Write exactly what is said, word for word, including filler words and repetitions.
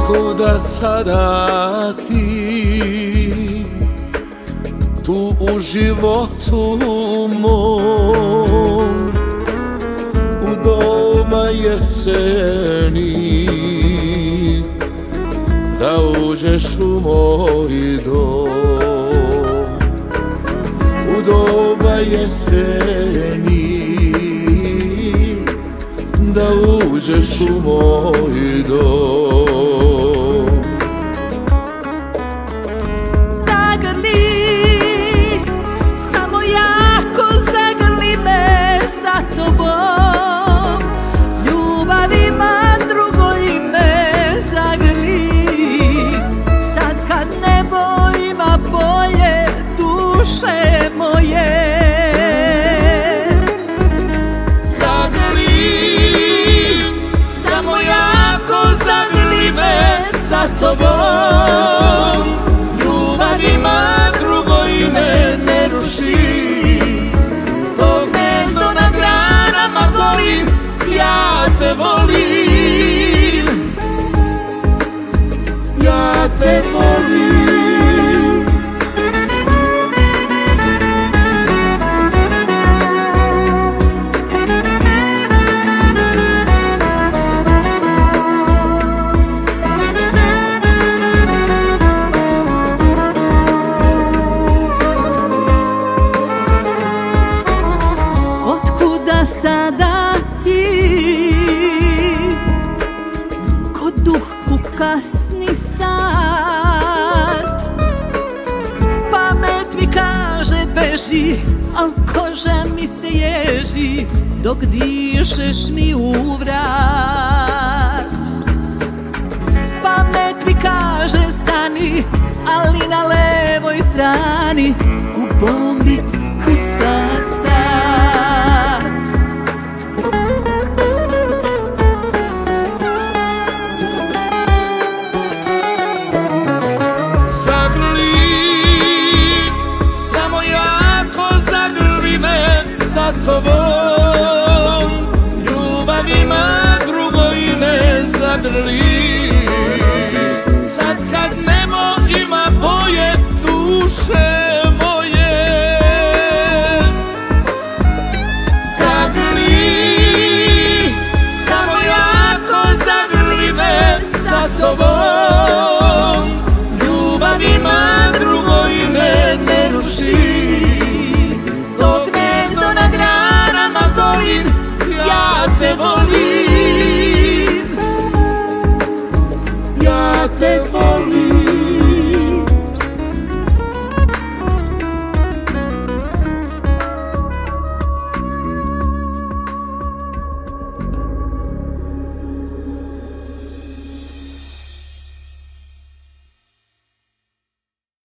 Otkuda sada ti tu u životu mom, u doba jeseni, da uđeš u moj dom. U doba jeseni, da uđeš u moj dom. Zagrli, samo jako zagrli me za tobom. Ljubav ima drugo ime, zagrli. Sad kad nebo ima boje duše moje. Sa tobom ljubav ima drugo ime, ne ruši. To gnezdo na granama volim, ja te volim, ja te volim. Sada ti ko duh u kasni sat, pamet mi kaže beži, al koža mi se ježi dok dišeš mi u vrat. Pamet mi kaže stani, ali na levoj strani u bombi